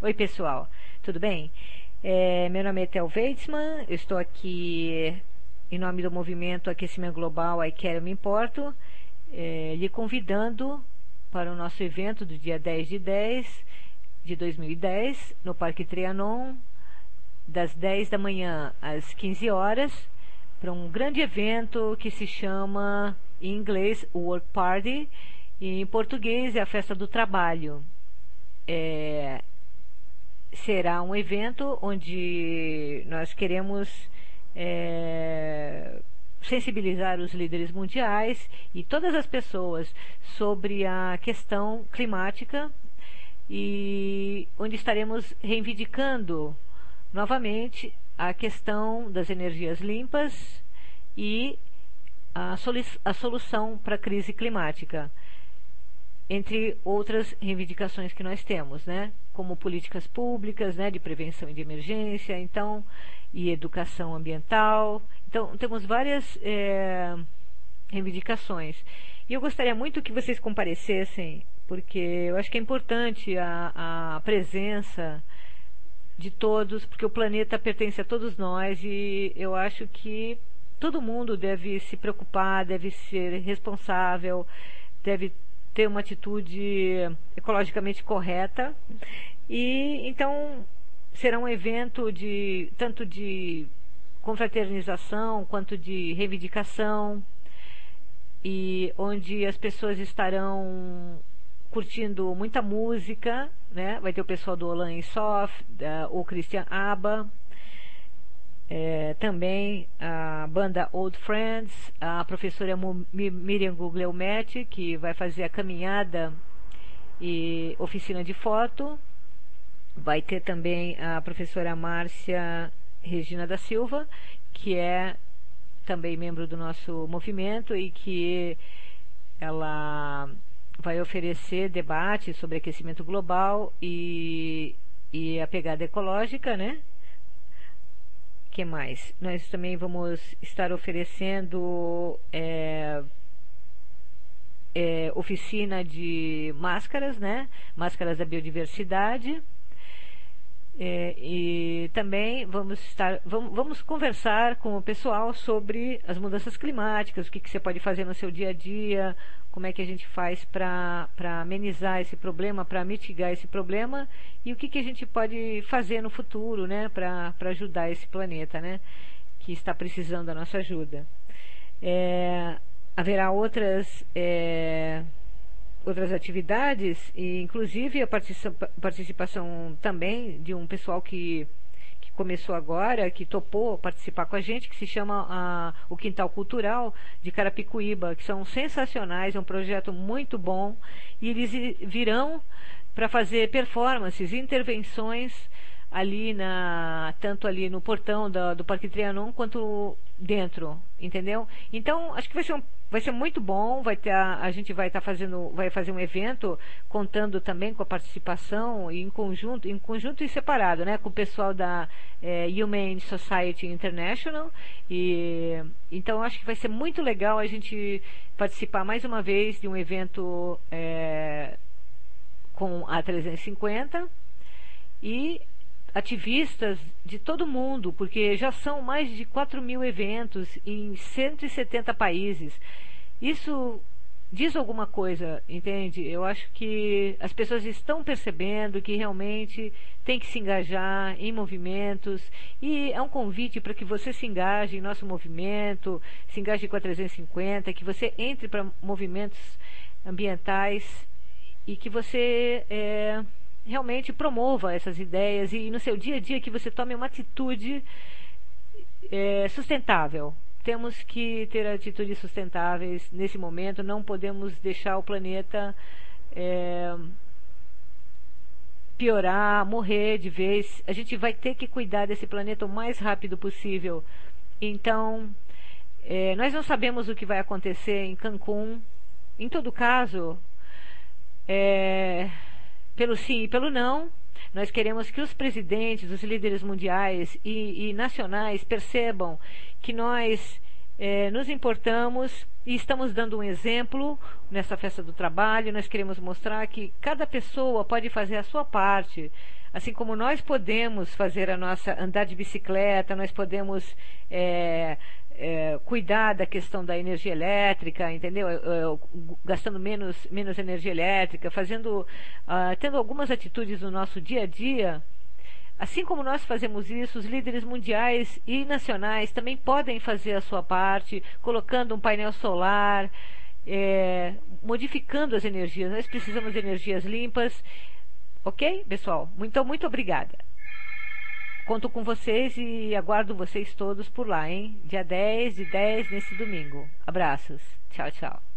Oi, pessoal, tudo bem? Meu nome é Tel Weitzman, eu estou aqui em nome do movimento Aquecimento Global I Care Eu Me Importo, lhe convidando para o nosso evento do dia 10 de 10 de 2010, no Parque Trianon, das 10 da manhã às 15 horas, para um grande evento que se chama, em inglês, Work Party, e em português é a Festa do Trabalho. Será um evento onde nós queremos sensibilizar os líderes mundiais e todas as pessoas sobre a questão climática, e onde estaremos reivindicando novamente a questão das energias limpas e a solução para a crise climática, entre outras reivindicações que nós temos, né? Como políticas públicas, né, de prevenção e de emergência, então, e educação ambiental. Então, temos várias reivindicações. E eu gostaria muito que vocês comparecessem, porque eu acho que é importante a presença de todos, porque o planeta pertence a todos nós e eu acho que todo mundo deve se preocupar, deve ser responsável, deve ter uma atitude ecologicamente correta. E então será um evento tanto de confraternização quanto de reivindicação, e onde as pessoas estarão curtindo muita música, né? Vai ter o pessoal do Olan e Soft, o Christian Abba, também a banda Old Friends, a professora Miriam Guglielmetti, que vai fazer a caminhada e oficina de foto. Vai ter também a professora Márcia Regina da Silva, que é também membro do nosso movimento e que ela vai oferecer debate sobre aquecimento global e a pegada ecológica, né? Que mais? Nós também vamos estar oferecendo oficina de máscaras, né? Máscaras da biodiversidade. E também vamos conversar com o pessoal sobre as mudanças climáticas, o que você pode fazer no seu dia a dia, como é que a gente faz para amenizar esse problema, para mitigar esse problema, e o que a gente pode fazer no futuro, né, para ajudar esse planeta, né, que está precisando da nossa ajuda. Haverá outras atividades, e inclusive a participação também de um pessoal que começou agora, que topou participar com a gente, que se chama o Quintal Cultural de Carapicuíba, que são sensacionais, é um projeto muito bom, e eles virão para fazer performances, intervenções ali tanto ali no portão do Parque Trianon quanto dentro, entendeu? Então, acho que vai ser muito bom. A gente vai fazer um evento contando também com a participação em conjunto e separado, né, com o pessoal da Humane Society International. E então acho que vai ser muito legal a gente participar mais uma vez de um evento com a 350 e ativistas de todo mundo, porque já são mais de 4.000 eventos em 170 países. Isso diz alguma coisa, entende? Eu acho que as pessoas estão percebendo que realmente tem que se engajar em movimentos, e é um convite para que você se engaje em nosso movimento, se engaje com a 350, que você entre para movimentos ambientais e que você realmente promova essas ideias, e no seu dia a dia que você tome uma atitude sustentável. Temos que ter atitudes sustentáveis nesse momento, não podemos deixar o planeta piorar, morrer de vez. A gente vai ter que cuidar desse planeta o mais rápido possível. Então, nós não sabemos o que vai acontecer em Cancún. Em todo caso, pelo sim e pelo não, nós queremos que os presidentes, os líderes mundiais e nacionais percebam que nós nos importamos e estamos dando um exemplo nessa festa do trabalho. Nós queremos mostrar que cada pessoa pode fazer a sua parte. Assim como nós podemos fazer andar de bicicleta, nós podemos cuidar da questão da energia elétrica, entendeu? Gastando menos energia elétrica, tendo algumas atitudes no nosso dia a dia. Assim como nós fazemos isso, os líderes mundiais e nacionais também podem fazer a sua parte, colocando um painel solar, modificando as energias. Nós precisamos de energias limpas. Ok, pessoal? Muito obrigada. Conto com vocês e aguardo vocês todos por lá, hein? Dia 10 de 10, nesse domingo. Abraços. Tchau, tchau.